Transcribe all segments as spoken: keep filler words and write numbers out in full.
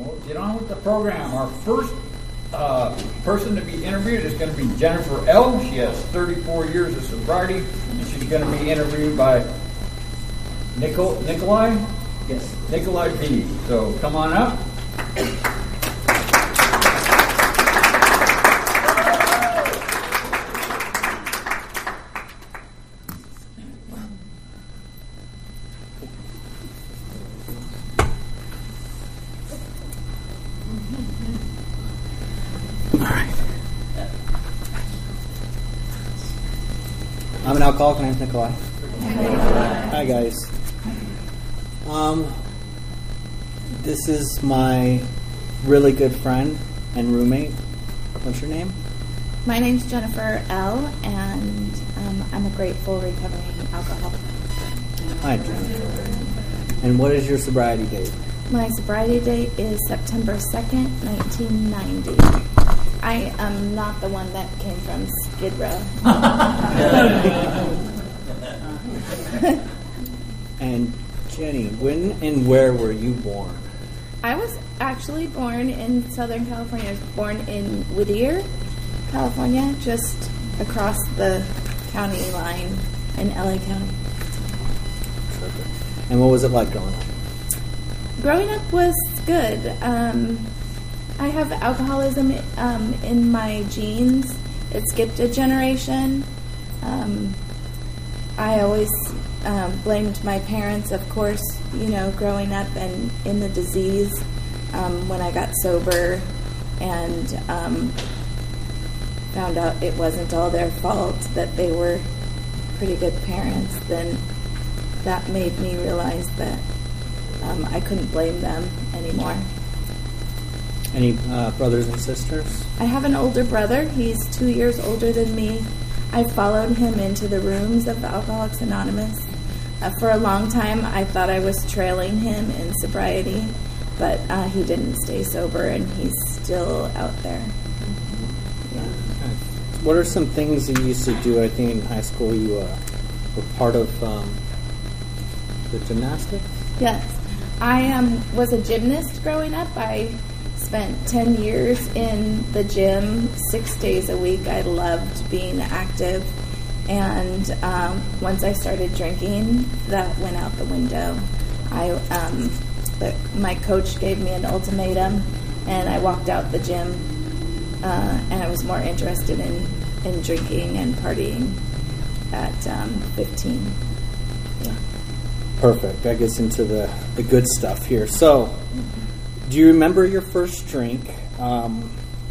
We'll get on with the program. Our first uh, person to be interviewed is going to be Jennifer L. She has thirty-four years of sobriety, and she's going to be interviewed by Nicol- Nikolai? Yes. Nikolai B. So come on up. I'm an alcoholic. My name's Nikolai. Hi, guys. Um, this is my really good friend and roommate. What's your name? My name's Jennifer L., and um, I'm a grateful recovering alcoholic. Hi, Jennifer. And what is your sobriety date? My sobriety date is September second, nineteen ninety. I am not the one that came from Skid Row. And Jenny, when and where were you born? I was actually born in Southern California. I was born in Whittier, California, just across the county line in L A County. And what was it like growing up? Growing up was good. Um, I have alcoholism um, in my genes. It skipped a generation. Um, I always um, blamed my parents, of course, you know, growing up and in the disease um, when I got sober and um, found out it wasn't all their fault, that they were pretty good parents. Then that made me realize that um, I couldn't blame them anymore. Any uh, brothers and sisters? I have an older brother. He's two years older than me. I followed him into the rooms of Alcoholics Anonymous. Uh, for a long time, I thought I was trailing him in sobriety, but uh, he didn't stay sober, and he's still out there. Yeah. What are some things that you used to do? I think in high school you uh, were part of um, the gymnastics? Yes. I um, was a gymnast growing up. I spent ten years in the gym, six days a week. I loved being active. And um, once I started drinking, that went out the window. I, um, the, my coach gave me an ultimatum, and I walked out the gym, uh, and I was more interested in, in drinking and partying at um, fifteen. Yeah. Perfect. That gets into the, the good stuff here. So, do you remember your first drink? Um,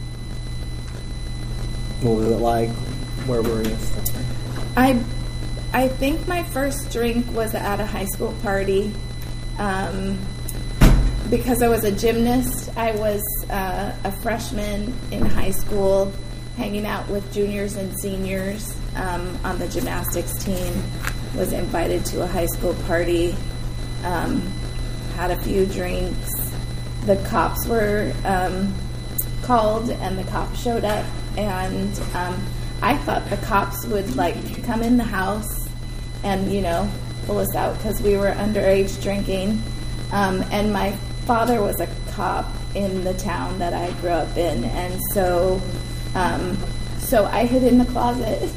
what was it like? Where were you? I, I think my first drink was at a high school party. Um, because I was a gymnast, I was uh, a freshman in high school, hanging out with juniors and seniors um, on the gymnastics team. Was invited to a high school party, um, had a few drinks. The cops were um, called, and the cops showed up, and um, I thought the cops would like come in the house and, you know, pull us out because we were underage drinking. Um, and my father was a cop in the town that I grew up in, and so um, so I hid in the closet.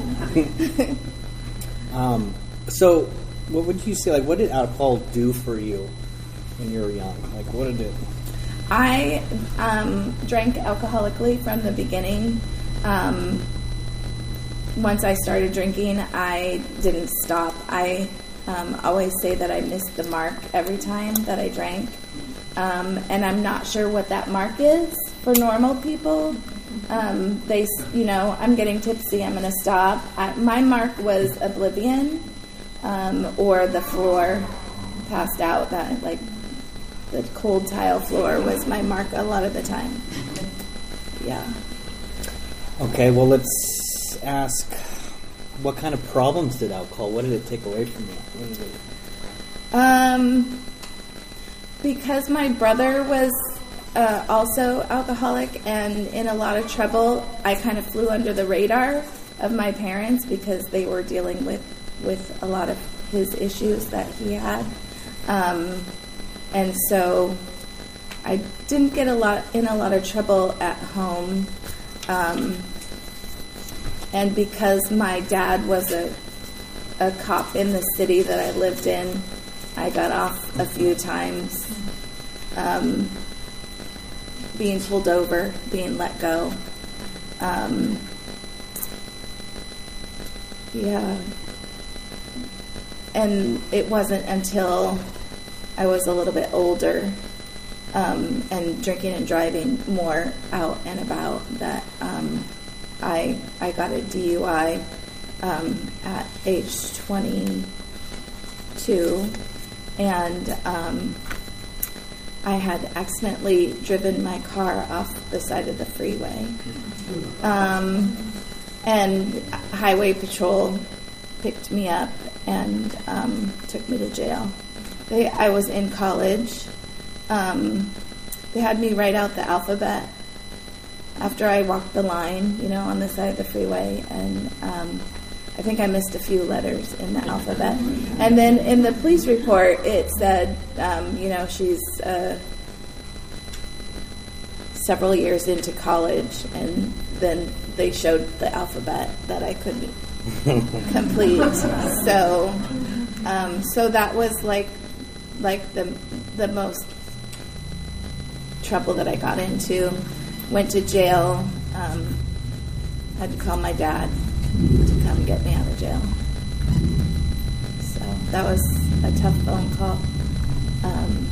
um, so, what would you say? Like, what did alcohol do for you when you were young? Like, what did it? I um, drank alcoholically from the beginning. Um, once I started drinking, I didn't stop. I um, always say that I missed the mark every time that I drank. Um, and I'm not sure what that mark is for normal people. Um, they, you know, I'm getting tipsy, I'm going to stop. I, my mark was oblivion, um, or the floor, passed out. That like the cold tile floor was my mark a lot of the time. Yeah. Okay, well, let's ask, what kind of problems did alcohol, what did it take away from you? What did it... Um, because my brother was uh, also alcoholic and in a lot of trouble, I kind of flew under the radar of my parents because they were dealing with, with a lot of his issues that he had. Um, and so I didn't get a lot in a lot of trouble at home, um, and because my dad was a a cop in the city that I lived in, I got off a few times, um, being pulled over, being let go. Um, yeah. And it wasn't until I was a little bit older um, and drinking and driving more out and about that um, I I got a D U I um, at age twenty-two, and um, I had accidentally driven my car off the side of the freeway, um, and Highway Patrol picked me up and um, took me to jail. They, I was in college. Um, they had me write out the alphabet after I walked the line, you know, on the side of the freeway, and um, I think I missed a few letters in the alphabet. And then in the police report, it said, um, you know, she's uh, several years into college, and then they showed the alphabet that I couldn't complete. So, um, so that was like, like the the most trouble that I got into. Went to jail. Um, had to call my dad to come get me out of jail. So that was a tough phone call. Um,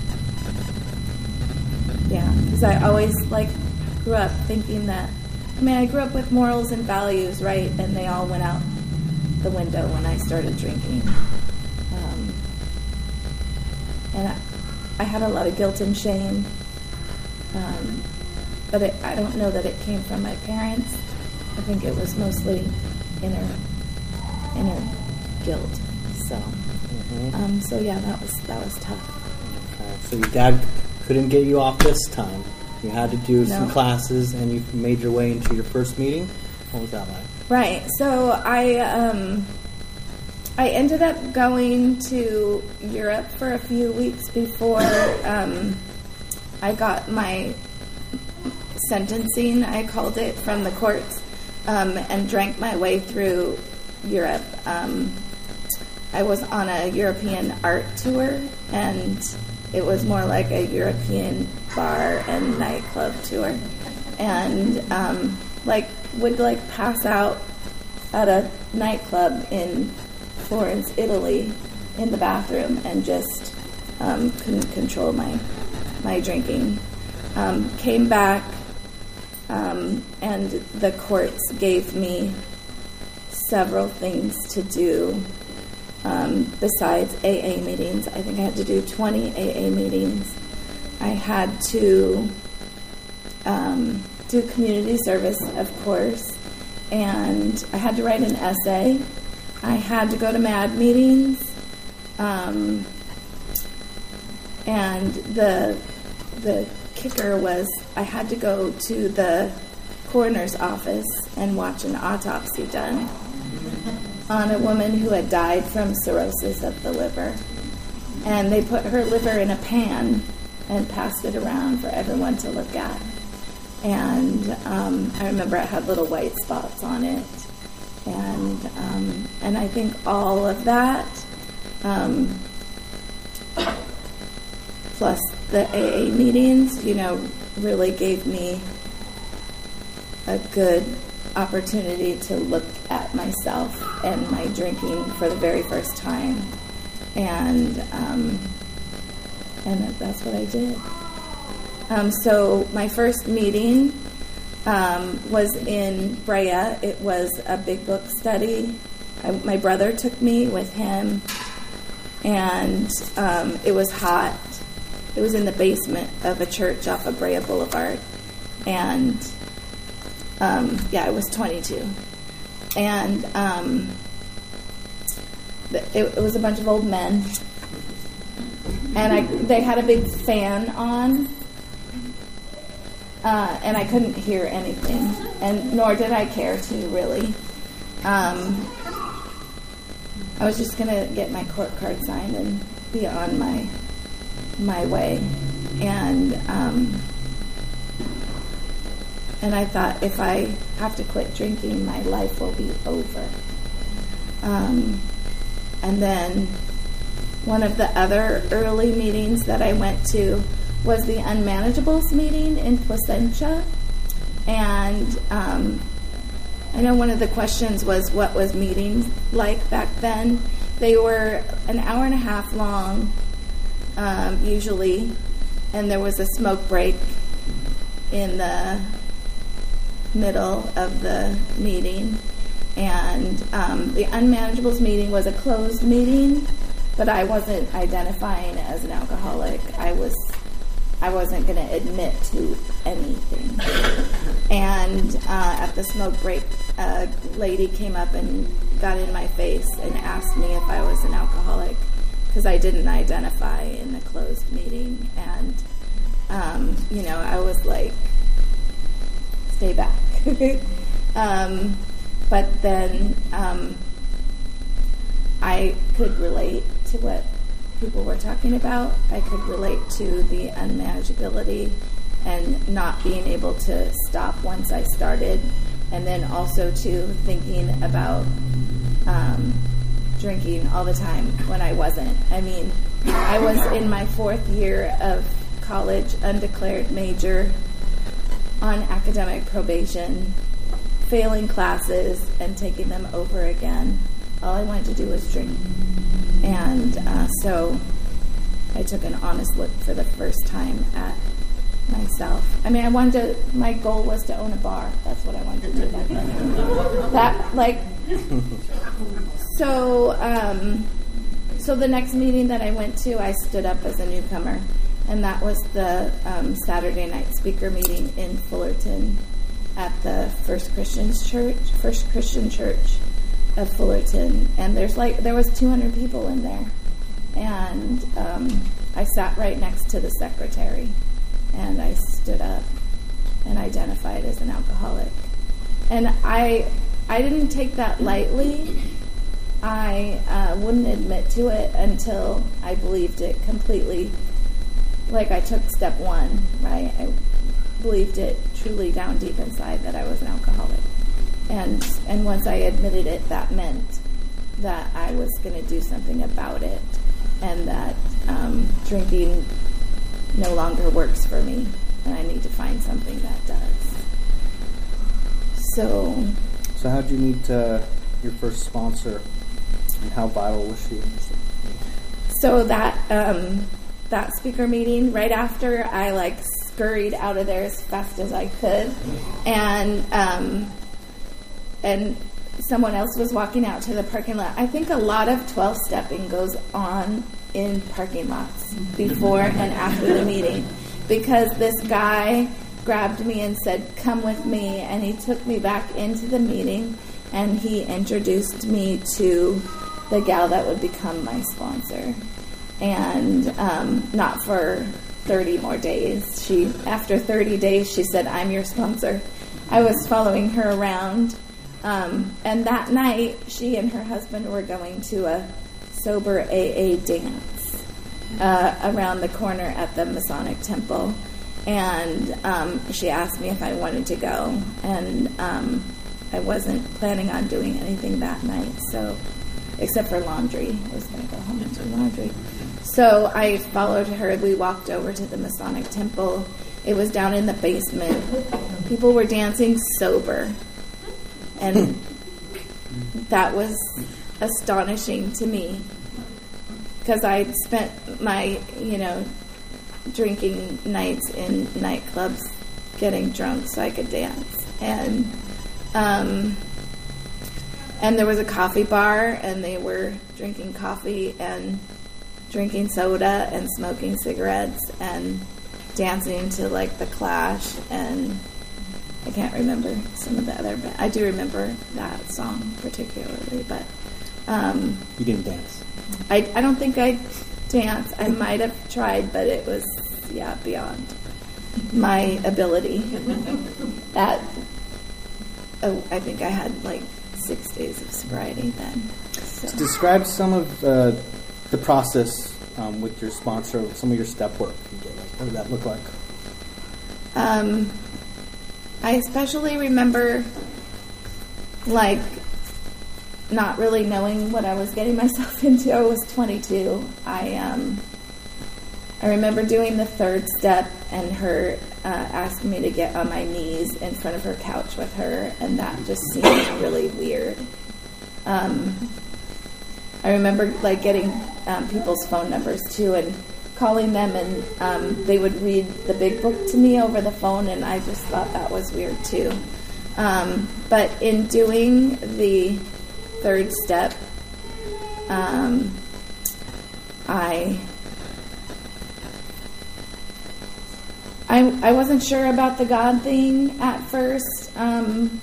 yeah, because I always like grew up thinking that. I mean, I grew up with morals and values, right? And they all went out the window when I started drinking. Um, and I, I had a lot of guilt and shame. Um, but it, I don't know that it came from my parents. I think it was mostly inner, inner guilt. So, mm-hmm. um, so yeah, that was that was tough. Okay. So your dad couldn't get you off this time. You had to do no. some classes, and you made your way into your first meeting. What was that like? Right. So I um, I ended up going to Europe for a few weeks before um, I got my sentencing, I called it, from the courts, um, and drank my way through Europe. Um, I was on a European art tour, and it was more like a European bar and nightclub tour, and um, like would like pass out at a nightclub in Florence, Italy, in the bathroom, and just um, couldn't control my my drinking. Um, came back, um, and the courts gave me several things to do. Um, besides A A meetings, I think I had to do twenty A A meetings. I had to um, do community service, of course, and I had to write an essay. I had to go to MAD meetings, um, and the the kicker was I had to go to the coroner's office and watch an autopsy done on a woman who had died from cirrhosis of the liver. And they put her liver in a pan and passed it around for everyone to look at. And um, I remember it had little white spots on it. And um, and I think all of that, um, plus the A A meetings, you know, really gave me a good opportunity to look at myself and my drinking for the very first time, and um, and that's what I did. Um, so my first meeting um, was in Brea. It was a big book study. I, my brother took me with him, and um, it was hot. It was in the basement of a church off of Brea Boulevard, and Um, yeah, I was twenty-two, and um, it, it was a bunch of old men, and I they had a big fan on, uh, and I couldn't hear anything, and nor did I care to really. Um, I was just gonna get my court card signed and be on my my way, and um, and I thought, if I have to quit drinking, my life will be over. Um, and then one of the other early meetings that I went to was the Unmanageables meeting in Placentia. And um, I know one of the questions was, what was meetings like back then? They were an hour and a half long, um, usually, and there was a smoke break in the middle of the meeting. And um, the Unmanageables meeting was a closed meeting, but I wasn't identifying as an alcoholic. I was, I wasn't going to admit to anything. And uh, at the smoke break, a lady came up and got in my face and asked me if I was an alcoholic, because I didn't identify in the closed meeting. And, um, you know, I was like, stay back. um, but then um, I could relate to what people were talking about. I could relate to the unmanageability and not being able to stop once I started, and then also to thinking about um, drinking all the time when I wasn't. I mean, I was in my fourth year of college, undeclared major, on academic probation, failing classes and taking them over again. All I wanted to do was drink. And uh, so I took an honest look for the first time at myself. I mean, I wanted to, my goal was to own a bar. That's what I wanted to do back then. That, like, so, um, so the next meeting that I went to, I stood up as a newcomer. And that was the um, Saturday night speaker meeting in Fullerton at the First Christian Church, First Christian Church of Fullerton. And there's like, there was two hundred people in there. And um, I sat right next to the secretary. And I stood up and identified as an alcoholic. And I I didn't take that lightly. I uh, wouldn't admit to it until I believed it completely. Like I took step one, right? I believed it truly down deep inside that I was an alcoholic. And and once I admitted it, that meant that I was going to do something about it, and that um, drinking no longer works for me, and I need to find something that does. So, so how did you meet uh, your first sponsor, and how vital was she? So that um, that speaker meeting, right after, I like scurried out of there as fast as I could, and um, and someone else was walking out to the parking lot. I think a lot of twelve-stepping goes on in parking lots before and after the meeting, because this guy grabbed me and said, "Come with me," and he took me back into the meeting, and he introduced me to the gal that would become my sponsor. And um, not for thirty more days. She, after thirty days, she said, "I'm your sponsor." I was following her around, um, and that night, she and her husband were going to a sober A A dance uh, around the corner at the Masonic Temple, and um, she asked me if I wanted to go, and um, I wasn't planning on doing anything that night, so except for laundry. I was going to go home and do laundry. So I followed her. We walked over to the Masonic Temple. It was down in the basement. People were dancing sober, and that was astonishing to me, because I'd spent my, you know, drinking nights in nightclubs getting drunk so I could dance. And um, and there was a coffee bar, and they were drinking coffee and drinking soda and smoking cigarettes and dancing to like the Clash, and I can't remember some of the other, but I do remember that song particularly. But um, you didn't dance. I I don't think I danced. I might have tried, but it was yeah beyond my ability. At oh, I think I had like six days of sobriety then. So. So describe some of uh, the process um, with your sponsor, some of your step work. What did that look like? Um, I especially remember, like, not really knowing what I was getting myself into. I was twenty-two. I um, I remember doing the third step and her uh, asking me to get on my knees in front of her couch with her, and that just seemed really weird. Um, I remember like getting um, people's phone numbers too, and calling them, and um, they would read the big book to me over the phone, and I just thought that was weird too. Um, but in doing the third step, um, I, I I wasn't sure about the God thing at first. Um,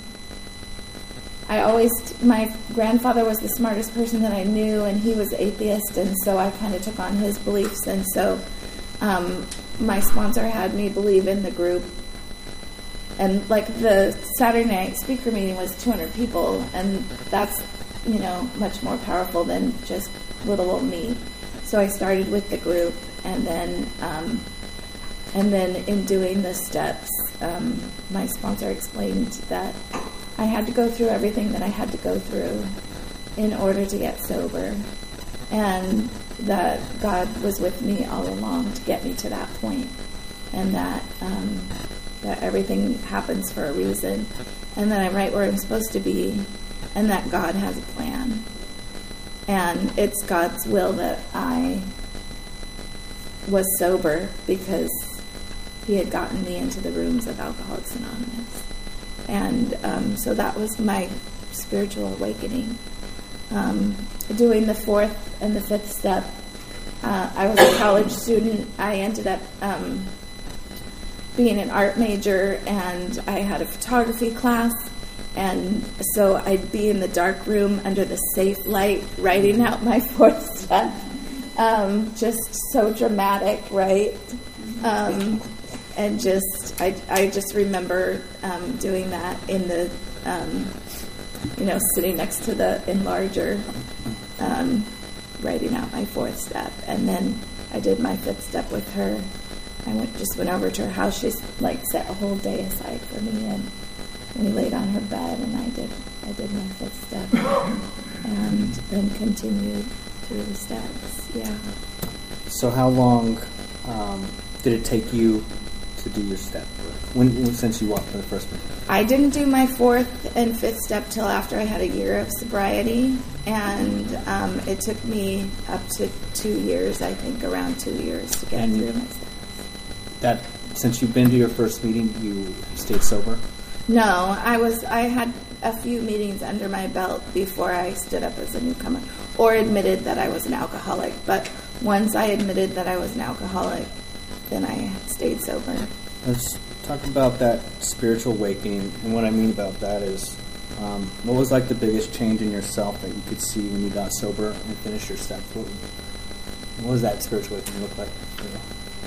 I always, my grandfather was the smartest person that I knew, and he was atheist, and so I kind of took on his beliefs, and so um, my sponsor had me believe in the group. And like the Saturday night speaker meeting was two hundred people, and that's, you know, much more powerful than just little old me. So I started with the group, and then um, and then in doing the steps, um, my sponsor explained that I had to go through everything that I had to go through in order to get sober, and that God was with me all along to get me to that point, and that um, that everything happens for a reason, and that I'm right where I'm supposed to be, and that God has a plan. And it's God's will that I was sober because he had gotten me into the rooms of Alcoholics Anonymous. And um, so that was my spiritual awakening. Um, doing the fourth and the fifth step, uh, I was a college student. I ended up um, being an art major, and I had a photography class. And so I'd be in the dark room under the safe light writing out my fourth step. Um, just so dramatic, right? Um, and just, I, I just remember um, doing that in the, um, you know, sitting next to the enlarger, um, writing out my fourth step. And then I did my fifth step with her. I went just went over to her house. She's like set a whole day aside for me, and we laid on her bed, and I did I did my fifth step, and then continued through the steps. Yeah. So how long um, did it take you to do your step work? When, since you walked for the first one? I didn't do my fourth and fifth step till after I had a year of sobriety, and um, it took me up to two years, I think, around two years to get and through my steps. That since you've been to your first meeting, you stayed sober? No, I was. I had a few meetings under my belt before I stood up as a newcomer, or admitted that I was an alcoholic. But once I admitted that I was an alcoholic, then I stayed sober. Let's talk about that spiritual awakening, and what I mean about that is, um, what was like the biggest change in yourself that you could see when you got sober and finished your step? What, what was that spiritual awakening look like for you?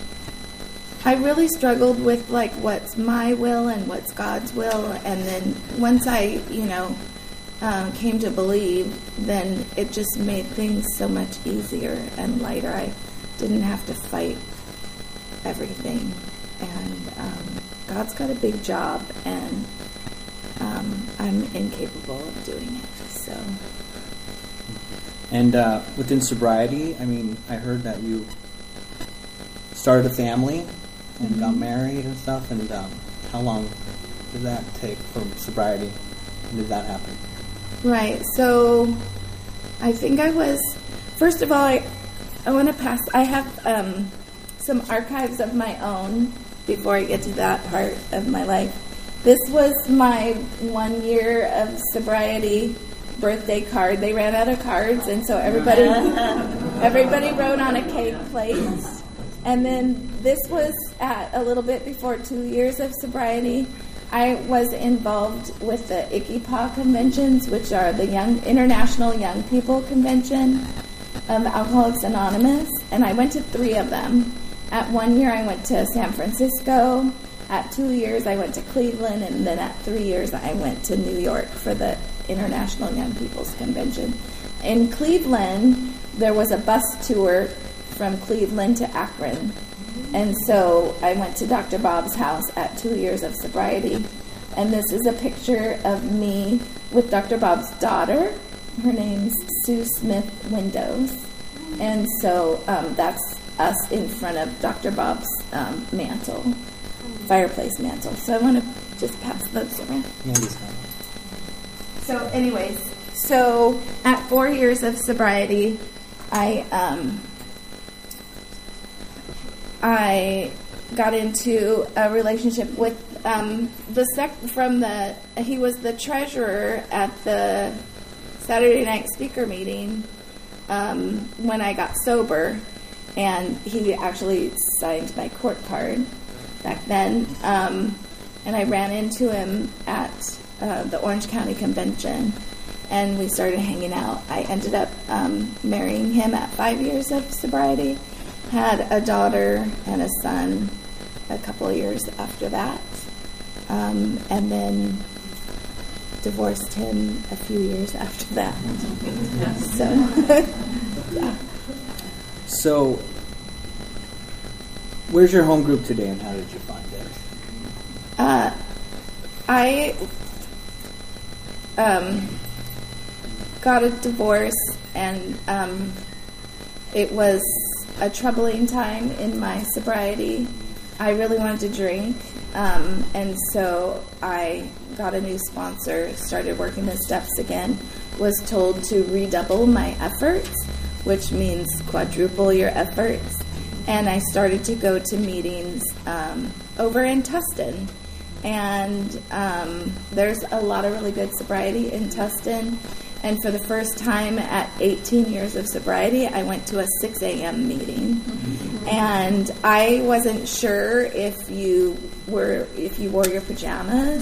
I really struggled with, like, what's my will and what's God's will. And then once I, you know, um, came to believe, then it just made things so much easier and lighter. I didn't have to fight everything. And um, God's got a big job, and um, I'm incapable of doing it. So. And uh, within sobriety, I mean, I heard that you started a family and mm-hmm. got married and stuff, and um, how long did that take from sobriety? When did that happen? Right, so I think I was, first of all, I, I want to pass, I have um, some archives of my own before I get to that part of my life. This was my one year of sobriety birthday card. They ran out of cards, and so everybody everybody wrote on a cake plate. And then this was at a little bit before two years of sobriety. I was involved with the I C I P A conventions, which are the Young International Young People Convention of Alcoholics Anonymous, and I went to three of them. At one year, I went to San Francisco. At two years, I went to Cleveland, and then at three years, I went to New York for the International Young People's Convention. In Cleveland, there was a bus tour from Cleveland to Akron, and so I went to Doctor Bob's house at two years of sobriety. And this is a picture of me with Doctor Bob's daughter. Her name's Sue Smith Windows. And so um, that's us in front of Doctor Bob's um, mantle, fireplace mantle. So I want to just pass those around. So anyways, so at four years of sobriety, I um, I got into a relationship with um, the sec from the he was the treasurer at the Saturday night speaker meeting um, when I got sober, and he actually signed my court card back then. Um, and I ran into him at uh, the Orange County Convention, and we started hanging out. I ended up um, marrying him at five years of sobriety, had a daughter and a son a couple of years after that, um, and then divorced him a few years after that. So, yeah. So, where's your home group today, and how did you find it? Uh, I um, got a divorce, and um, it was a troubling time in my sobriety. I really wanted to drink, um, and so I got a new sponsor, started working the steps again, was told to redouble my efforts, which means quadruple your efforts, and I started to go to meetings um, over in Tustin, and um, there's a lot of really good sobriety in Tustin. And for the first time at eighteen years of sobriety, I went to a six a.m. meeting. And I wasn't sure if you were if you wore your pajamas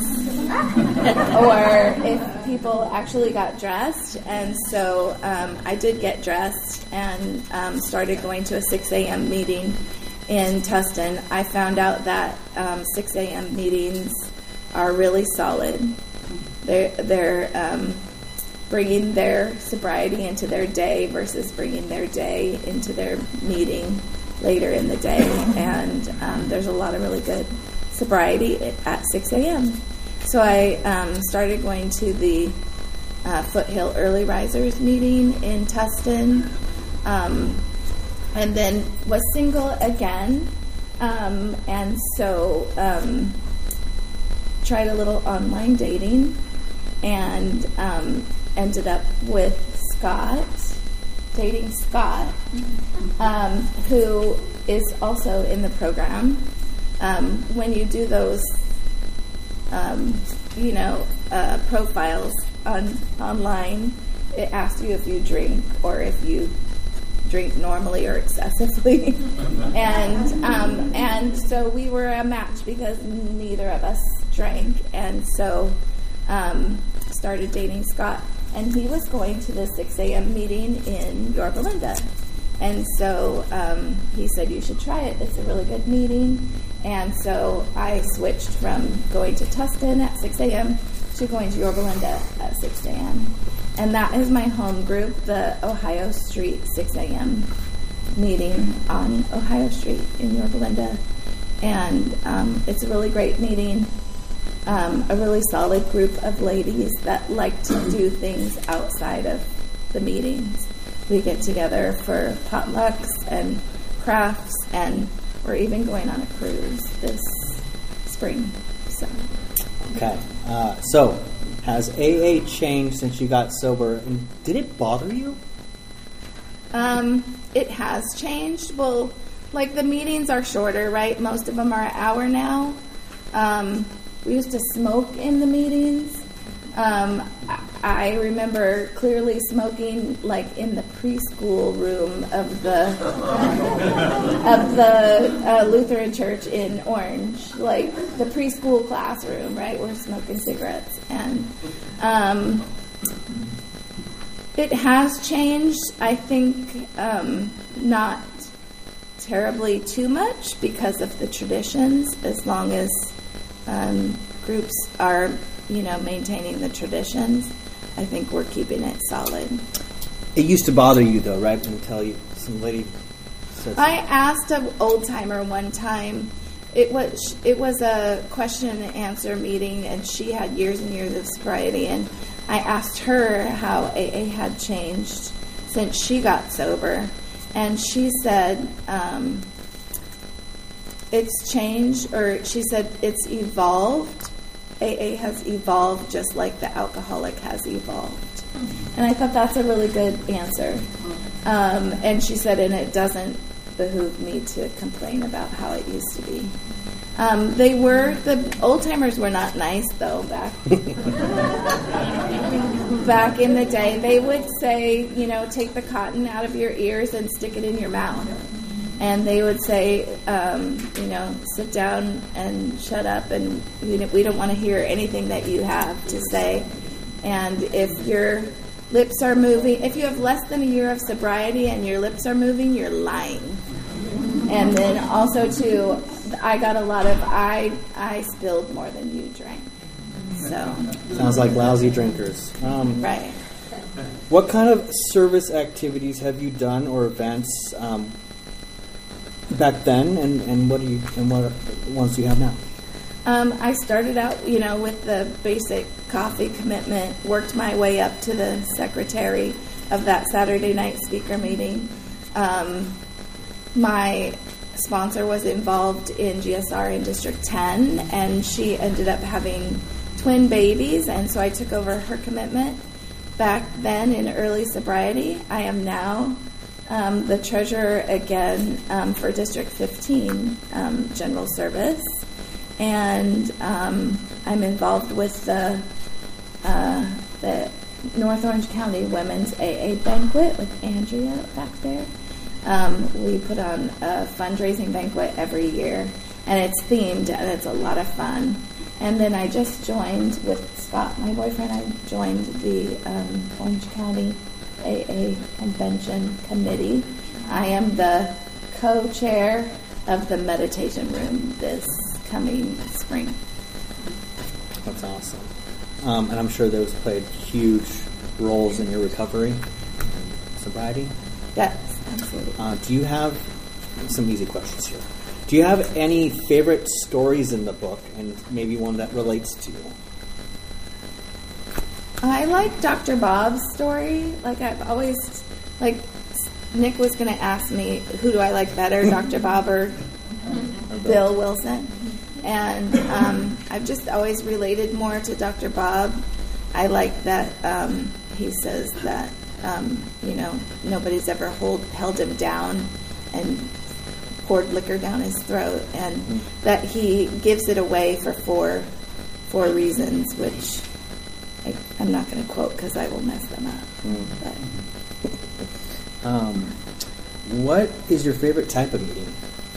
or if people actually got dressed. And so um, I did get dressed and um, started going to a six a.m. meeting in Tustin. I found out that um, six a.m. meetings are really solid. They're, they're um, bringing their sobriety into their day versus bringing their day into their meeting later in the day. And um, there's a lot of really good sobriety at six a.m. So I um, started going to the uh, Foothill Early Risers meeting in Tustin, um, and then was single again. Um, and so um, tried a little online dating, and um, ended up with Scott, dating Scott, um, who is also in the program. Um, when you do those, um, you know, uh, profiles on online, it asks you if you drink or if you drink normally or excessively. and um, and so we were a match because neither of us drank, and so um, started dating Scott. And he was going to the six a.m. meeting in Yorba Linda. And so um, he said, you should try it. It's a really good meeting. And so I switched from going to Tustin at six a.m. to going to Yorba Linda at six a.m. And that is my home group, the Ohio Street six a.m. meeting on Ohio Street in Yorba Linda. And um, it's a really great meeting. Um, a really solid group of ladies that like to do things outside of the meetings. We get together for potlucks and crafts, and we're even going on a cruise this spring. So, okay. Uh, so, has A A changed since you got sober, and did it bother you? Um, it has changed. Well, like the meetings are shorter, right? Most of them are an hour now. Um, We used to smoke in the meetings. Um, I remember clearly smoking, like in the preschool room of the of the uh, Lutheran Church in Orange, like the preschool classroom, right? We're smoking cigarettes, and um, it has changed. I think um, not terribly too much because of the traditions, as long as Um, groups are, you know, maintaining the traditions. I think we're keeping it solid. It used to bother you, though, right? Until you, some lady said I asked an old timer one time. It was it was a question and answer meeting, and she had years and years of sobriety. And I asked her how A A had changed since she got sober, and she said um, it's changed, or she said it's evolved. A A has evolved just like the alcoholic has evolved. And I thought that's a really good answer. Um, and she said, and it doesn't behoove me to complain about how it used to be. Um, they were, the old timers were not nice though back back in the day. They would say, you know, take the cotton out of your ears and stick it in your mouth. And they would say, um, you know, sit down and shut up, and we don't, we don't want to hear anything that you have to say. And if your lips are moving, if you have less than a year of sobriety and your lips are moving, you're lying. And then also, too, I got a lot of, I, I spilled more than you drank. So sounds like lousy drinkers. Um, right. What kind of service activities have you done or events um, back then, and, and what do you and what ones do you have now? Um, I started out, you know, with the basic coffee commitment, worked my way up to the secretary of that Saturday night speaker meeting. Um, my sponsor was involved in G S R in District ten, and she ended up having twin babies, and so I took over her commitment. Back then in early sobriety, I am now um, the treasurer again um, for District fifteen, um, General Service. And um, I'm involved with the uh, the North Orange County Women's A A Banquet with Andrea back there. Um, we put on a fundraising banquet every year, and it's themed, and it's a lot of fun. And then I just joined with Scott, my boyfriend. I joined the um, Orange County A A Convention Committee. I am the co-chair of the meditation room this coming spring. That's awesome. Um, and I'm sure those played huge roles in your recovery and sobriety. Yes, absolutely. Uh, do you have some easy questions here? Do you have any favorite stories in the book, and maybe one that relates to you? I like Doctor Bob's story. Like I've always, like Nick was going to ask me, who do I like better, Doctor Bob or Bill Wilson? And um, I've just always related more to Doctor Bob. I like that um, he says that, um, you know, nobody's ever hold, held him down and poured liquor down his throat, and mm-hmm. that he gives it away for four, four reasons, which I, I'm not going to quote because I will mess them up. Mm-hmm. But. Um, what is your favorite type of meeting?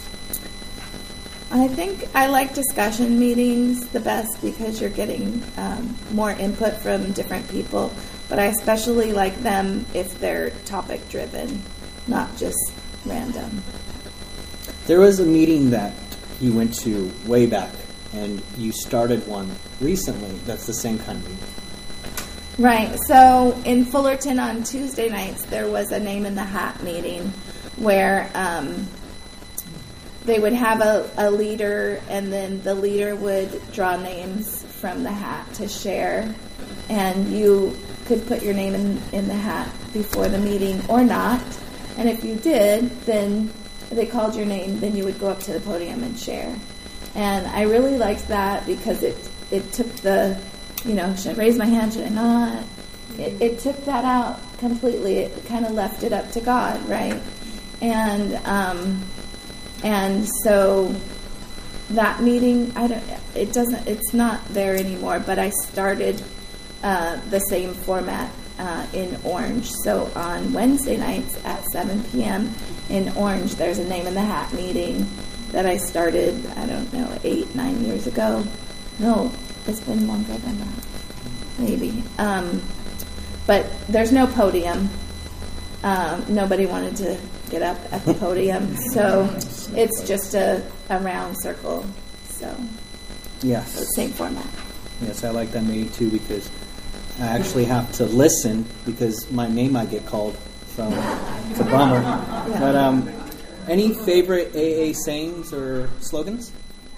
I think I like discussion meetings the best because you're getting um, more input from different people, but I especially like them if they're topic driven, not just random. There was a meeting that you went to way back, and you started one recently that's the same kind of meeting. Right. So in Fullerton on Tuesday nights, there was a name in the hat meeting where um, they would have a, a leader, and then the leader would draw names from the hat to share, and you could put your name in, in the hat before the meeting or not. And if you did, then they called your name, then you would go up to the podium and share. And I really liked that because it it took the, you know, should I raise my hand, should I not? It, it took that out completely. It kind of left it up to God, right? And um, and so that meeting, I don't. It doesn't. It's not there anymore. But I started uh, the same format uh, in Orange. So on Wednesday nights at seven p.m. in Orange, there's a name in the hat meeting that I started. I don't know, eight, nine years ago. No, it's been longer than that, maybe. Um, but there's no podium. Um, nobody wanted to get up at the podium, so it's just a, a round circle. So, yes, so same format. Yes, I like that meeting too because I actually have to listen because my name might get called. So it's a bummer. Yeah. But um, Any favorite A A sayings or slogans?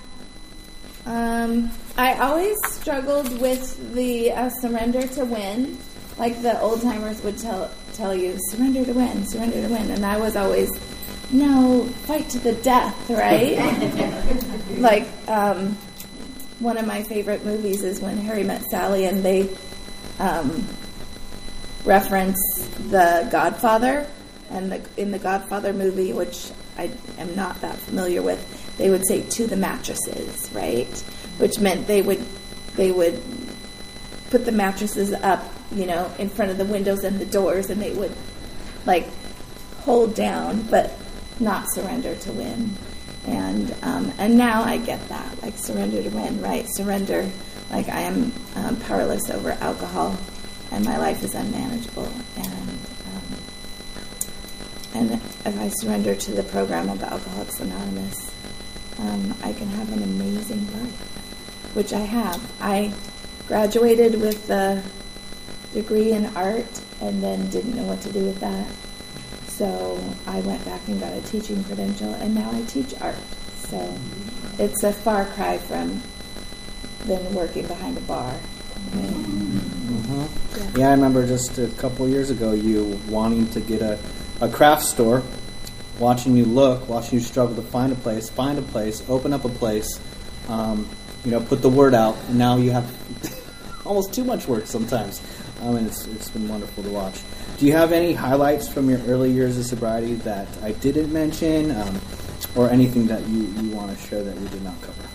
Um, I always struggled with the uh, surrender to win. Like the old timers would tell tell you, surrender to win, surrender to win. And I was always, no, fight to the death, right? Like, um, one of my favorite movies is When Harry Met Sally, and they um, reference The Godfather. And the, in the Godfather movie, which I am not that familiar with, they would say to the mattresses, right? Which meant they would they would put the mattresses up, you know, in front of the windows and the doors, and they would like hold down, but not surrender to win. And um, and now I get that, like surrender to win, right? Surrender, like I am um, powerless over alcohol, and my life is unmanageable, and um, and if I surrender to the program of Alcoholics Anonymous, um, I can have an amazing life, which I have. I graduated with a degree in art and then didn't know what to do with that. So I went back and got a teaching credential, and now I teach art. So it's a far cry from than working behind a bar. Right? Mm-hmm. Yeah. Yeah, I remember just a couple of years ago you wanting to get a, a craft store, watching you look, watching you struggle to find a place, find a place, open up a place, um, you know, put the word out, and now you have almost too much work sometimes. I mean, it's it's been wonderful to watch. Do you have any highlights from your early years of sobriety that I didn't mention, um, or anything that you, you want to share that we did not cover?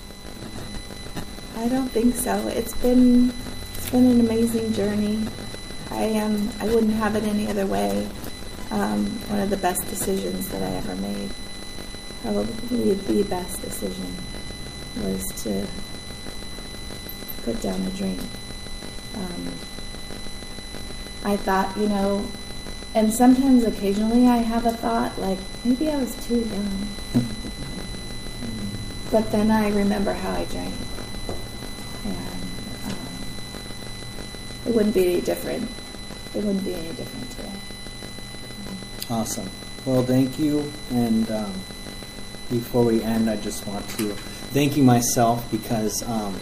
I don't think so. It's been it's been an amazing journey. I am I wouldn't have it any other way. Um, one of the best decisions that I ever made. Probably the best decision was to put down a drink. Um, I thought, you know, and sometimes occasionally I have a thought like, maybe I was too young. But then I remember how I drank. And um, it wouldn't be any different. It wouldn't be any different today. Awesome. Well, thank you. And um, before we end, I just want to thank you myself because um,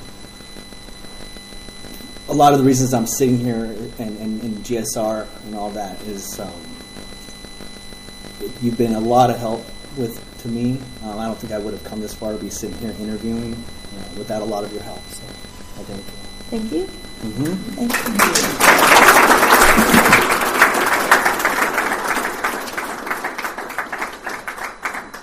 a lot of the reasons I'm sitting here and in G S R and all that is um, you've been a lot of help with to me. Um, I don't think I would have come this far to be sitting here interviewing uh, without a lot of your help. So I thank you. Thank you. Mm-hmm. Thank you.